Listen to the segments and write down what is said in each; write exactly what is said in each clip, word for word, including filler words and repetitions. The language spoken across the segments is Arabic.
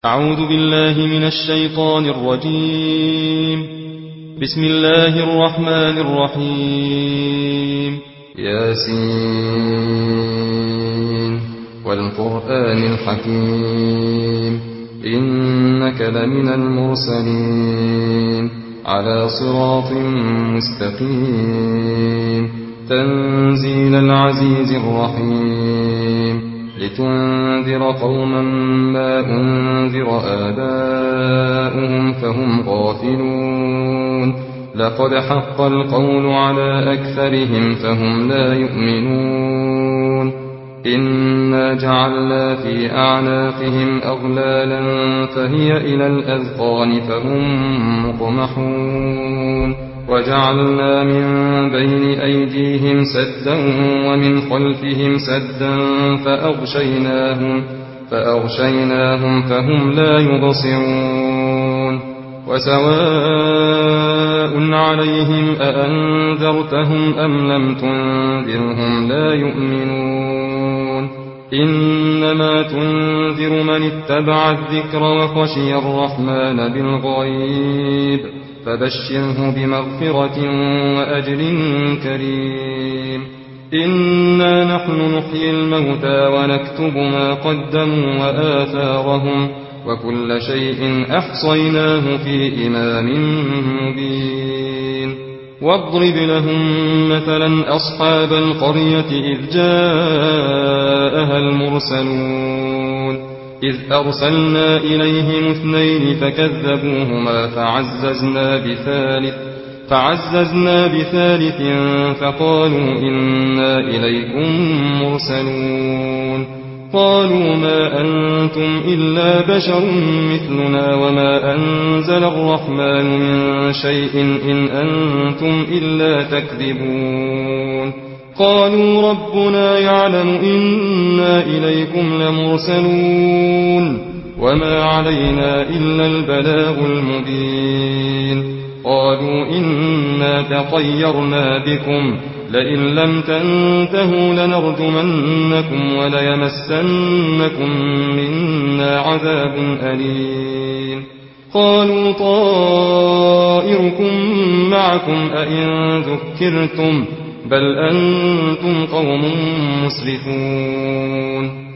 أعوذ بالله من الشيطان الرجيم. بسم الله الرحمن الرحيم. ياسين والقرآن الحكيم إنك لمن المرسلين على صراط مستقيم تنزيل العزيز الرحيم لتنذر قوما ما أنذر آباؤهم فهم غافلون لقد حق القول على أكثرهم فهم لا يؤمنون إنا جعلنا في أعناقهم أغلالا فهي إلى الأذقان فهم مقمحون وجعلنا من بين أيديهم سدا ومن خلفهم سدا فأغشيناهم, فأغشيناهم فهم لا يبصرون وسواء عليهم أأنذرتهم أم لم تنذرهم لا يؤمنون إنما تنذر من اتبع الذكر وخشي الرحمن بالغيب فبشره بمغفرة وأجر كريم إنا نحن نحيي الموتى ونكتب ما قدموا وآثارهم وكل شيء أحصيناه في إمام مبين واضرب لهم مثلا أصحاب القرية إذ جاءها المرسلون إذ أرسلنا إليهم اثنين فكذبوهما فعززنا بثالث فعززنا بثالث فقالوا إنا إليكم مرسلون قالوا ما أنتم إلا بشر مثلنا وما أنزل الرحمن من شيء إن أنتم إلا تكذبون قالوا ربنا يعلم إنا إليكم لمرسلون وما علينا إلا البلاغ المبين قالوا إنا تطيرنا بكم لئن لم تنتهوا لنرجمنكم وليمسنكم منا عذاب أليم قالوا طائركم معكم أئن ذكرتم بل أنتم قوم مسرفون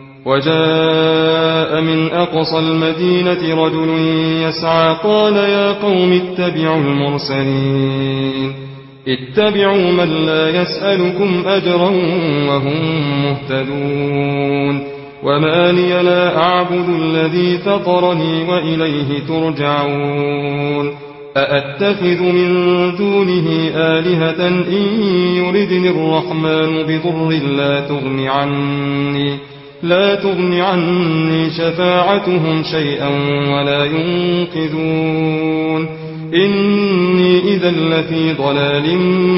وجاء من أقصى المدينة رجل يسعى قال يا قوم اتبعوا المرسلين اتبعوا من لا يسألكم أجرا وهم مهتدون وما لي لا أعبد الذي فطرني وإليه ترجعون أأتخذ من دونه آلهة إن يردني الرحمن بضر لا تغن عني لا تغن عني شفاعتهم شيئا ولا ينقذون إني إذا لفي ضلال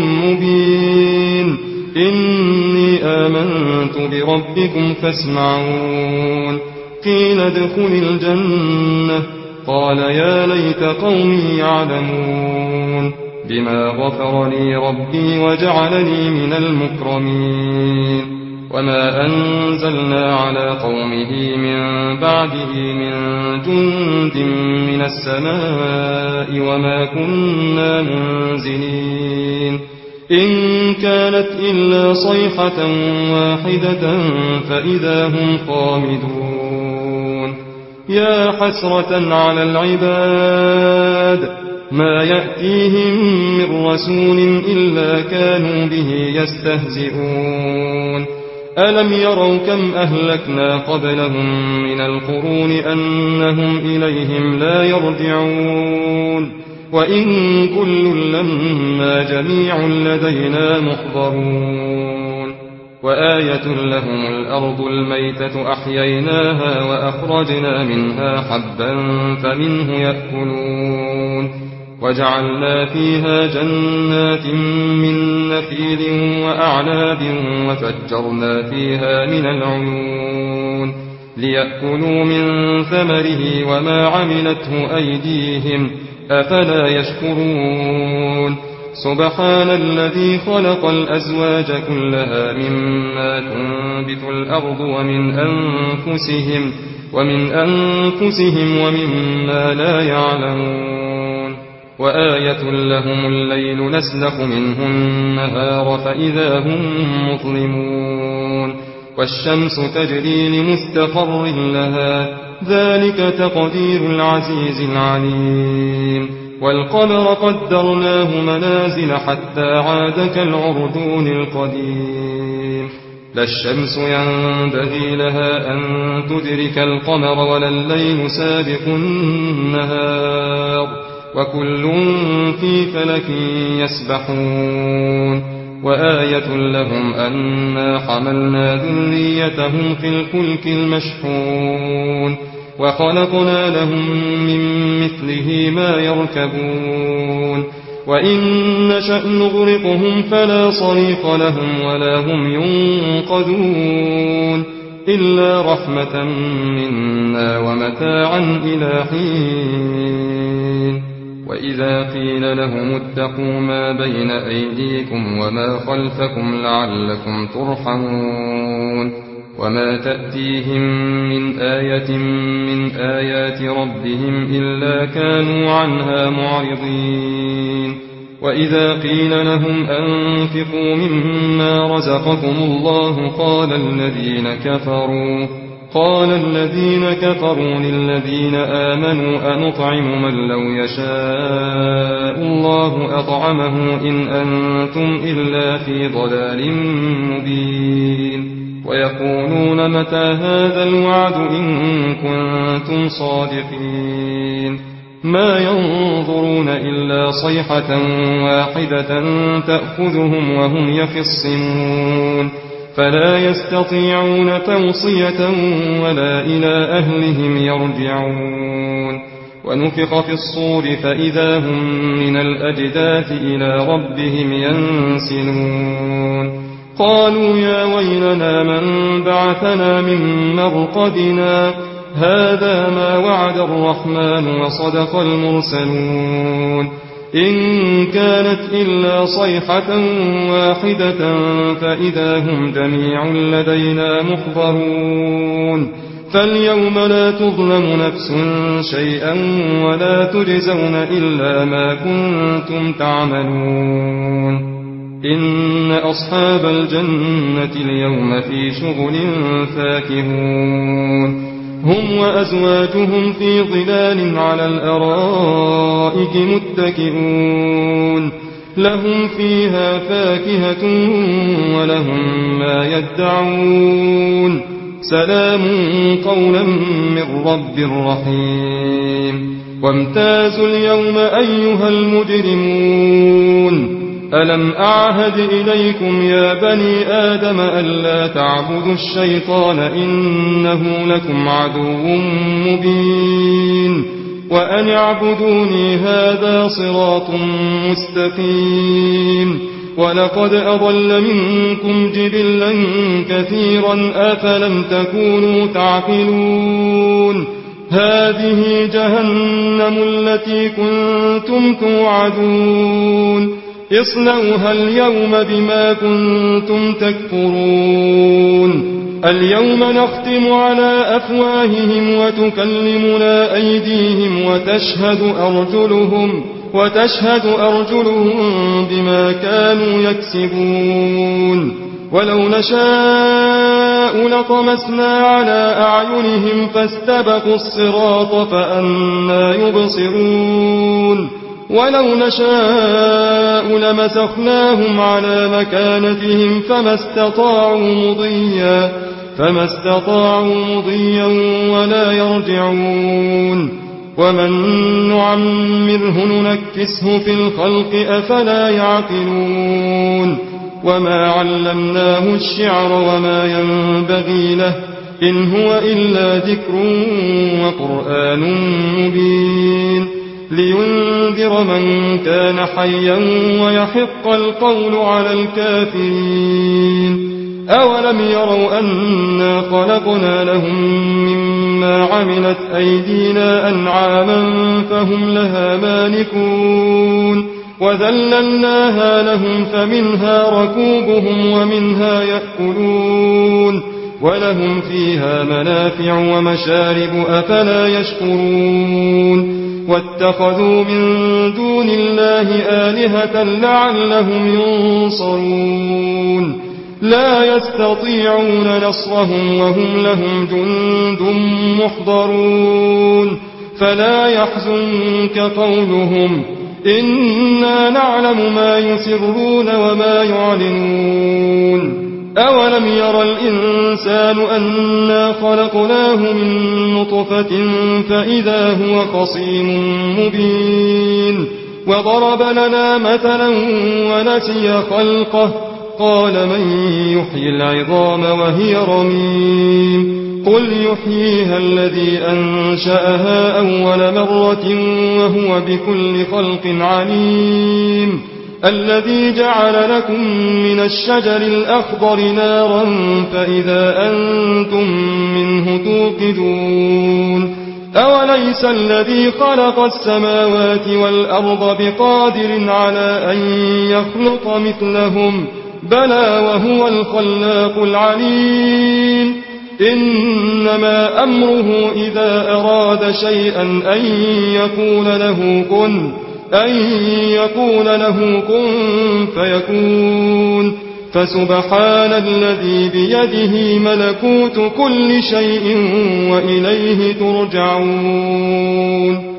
مبين إني آمنت بربكم فاسمعون قيل ادخل الجنة قال يا ليت قومي يعلمون بما غفر لي ربي وجعلني من المكرمين وما أنزلنا على قومه من بعده من جند من السماء وما كنا منزلين إن كانت إلا صيحة واحدة فإذا هم خامدون يا حسرة على العباد ما يأتيهم من رسول إلا كانوا به يستهزئون ألم يروا كم أهلكنا قبلهم من القرون أنهم إليهم لا يرجعون وإن كل لما جميع لدينا محضرون وآية لهم الأرض الميتة أحييناها وأخرجنا منها حبا فمنه يأكلون وجعلنا فيها جنات من نخيل وأعناب وفجرنا فيها من العيون ليأكلوا من ثمره وما عملته أيديهم أفلا يشكرون سبحان الذي خلق الأزواج كلها مما تنبت الأرض ومن أنفسهم ومن أنفسهم ومما لا يعلمون وآية لهم الليل نسلخ منه النهار فإذا هم مظلمون والشمس تجري لمستقر لها ذلك تقدير العزيز العليم والقمر قدرناه منازل حتى عاد كالعرجون القديم لا الشمس ينبغي لها أن تدرك القمر ولا الليل سابق النهار وكل في فلك يسبحون وآية لهم أنا حملنا ذريتهم في الفلك المشحون وخلقنا لهم من مثله ما يركبون وإن نشأ نغرقهم فلا صريخ لهم ولا هم ينقذون إلا رحمة منا ومتاعا إلى حين وإذا قيل لهم اتقوا ما بين أيديكم وما خلفكم لعلكم ترحمون وما تأتيهم من آية من آيات ربهم إلا كانوا عنها معرضين وإذا قيل لهم أنفقوا مما رزقكم الله قال الذين كفروا قال الذين كفروا للذين آمنوا أنطعم من لو يشاء الله أطعمه إن أنتم إلا في ضلال مبين ويقولون متى هذا الوعد إن كنتم صادقين ما ينظرون إلا صيحة واحدة تأخذهم وهم يخصمون فلا يستطيعون توصية ولا إلى أهلهم يرجعون ونفخ في الصور فإذا هم من الأجداث إلى ربهم ينسلون قالوا يا ويلنا من بعثنا من مرقدنا هذا ما وعد الرحمن وصدق المرسلون إن كانت إلا صيحة واحدة فإذا هم جميع لدينا محضرون فاليوم لا تظلم نفس شيئا ولا تجزون إلا ما كنتم تعملون إن أصحاب الجنة اليوم في شغل فاكهون هم وأزواجهم في ظلال على الأرائك متكئون لهم فيها فاكهة ولهم ما يدعون سلام قولا من رب رحيم وامتازوا اليوم أيها المجرمون ألم أعهد إليكم يا بني آدم ألا تعبدوا الشيطان إنه لكم عدو مبين وأن اعبدوني هذا صراط مستقيم ولقد أضل منكم جبلا كثيرا أفلم تكونوا تعقلون هذه جهنم التي كنتم توعدون اصلوها اليوم بما كنتم تكفرون اليوم نختم على أفواههم وتكلمنا أيديهم وتشهد أرجلهم وتشهد أرجلهم بما كانوا يكسبون ولو نشاء لطمسنا على أعينهم فاستبقوا الصراط فأنى يبصرون ولو نشاء لمسخناهم على مكانتهم فما استطاعوا مضيا فما استطاعوا مضيا ولا يرجعون ومن نعمره ننكسه في الخلق أفلا يعقلون وما علمناه الشعر وما ينبغي له إن هو إلا ذكر وقرآن مبين لينذر من كان حيا ويحق القول على الكافرين أولم يروا أنا خلقنا لهم مما عملت أيدينا أنعاما فهم لها مالكون وذللناها لهم فمنها ركوبهم ومنها يأكلون ولهم فيها منافع ومشارب أفلا يشكرون واتخذوا من دون الله آلهة لعلهم ينصرون لا يستطيعون نصرهم وهم لهم جند محضرون فلا يحزنك قولهم إنا نعلم ما يسرون وما يعلنون أولم ير الإنسان أنا خلقناه من نطفة فإذا هو خصيم مبين وضرب لنا مثلا ونسي خلقه قال من يحيي العظام وهي رميم قل يحييها الذي أنشأها أول مرة وهو بكل خلق عليم الذي جعل لكم من الشجر الأخضر نارا فإذا أنتم منه توقدون أوليس الذي خلق السماوات والأرض بقادر على أن يخلق مثلهم بلى وهو الخلاق العليم إنما أمره إذا أراد شيئا أن يقول له كن أن يقول له كن فيكون فسبحان الذي بيده ملكوت كل شيء وإليه ترجعون